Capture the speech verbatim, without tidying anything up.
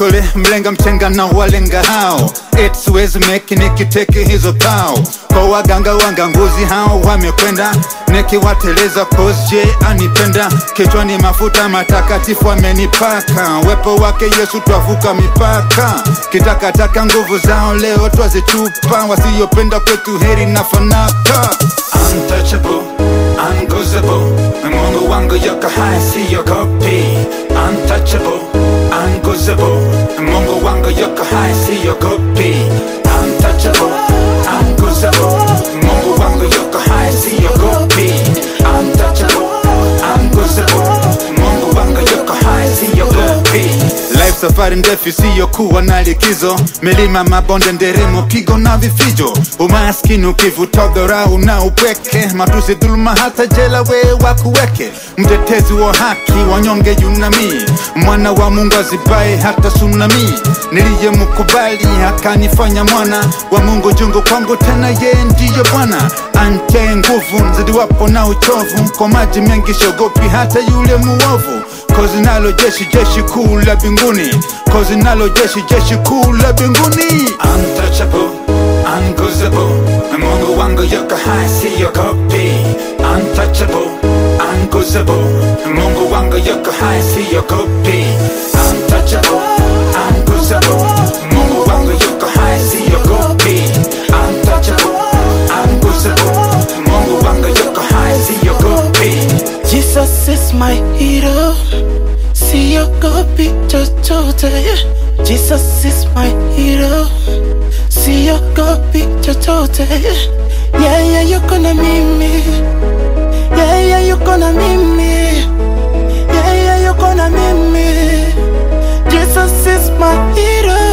Msole, mlenga mchenga na walenga hao. It's ways make nikiteke hizo pao. Kwa waganga wanga nguzi hao wamekwenda. Neki wateleza cause je anipenda. Kichwani mafuta matakatifu amenipaka. Wepo wake Yesu twavuka mipaka. Kitakataka nguvu zao leo twazitupa. Wasiyopenda kwetu heri na fanaka. Untouchable, ungozable. Mungu wangu yuko high, siogopi. Untouchable, ungozable. Mungu wangu yuko high, siogopi. Untouchable, ungozable. Mungu wangu yuko high, siogopi. Untouchable, ungozable. Mungu wangu yuko high, siogopi. Life safari ndefu siyokuwa na likizo. Milima mabonde nderemo pigo na vifijo. Umaskini ukivuta dharau na upweke. Matusi dhuluma hata jela we wakuweke. Mtetezi wa haki wanyonge yunami. Mwana wa Mungu azibaye hata tsunami. Niliye mkubali akanifanya mwana wa Mungu jungu kwangu tena ye ndiye Bwana. Ante nguvu nzidi wapo na uchovu. Kwa maji mengi shogopi hata yule muovu. Kozi nalo jeshi jeshi kuu la binguni. Kozi nalo jeshi jeshi kuu la binguni. Untouchable, ungozable. Mungu wangu yuko high, siogopi. Untouchable, ungozable. Mungu wangu yuko high, siogopi. Untouchable, ungozable. Mungu wangu yuko high, siogopi. Untouchable, ungozable. Mungu wangu yuko high, siogopi. Jesus is my hero. Siogopi chochote. Jesus is my hero. Siogopi chochote. Yeah, yeah, yuko na mimi. Yeah, yeah, yuko na mimi. Yeah, yeah, yuko na mimi. Jesus is my hero.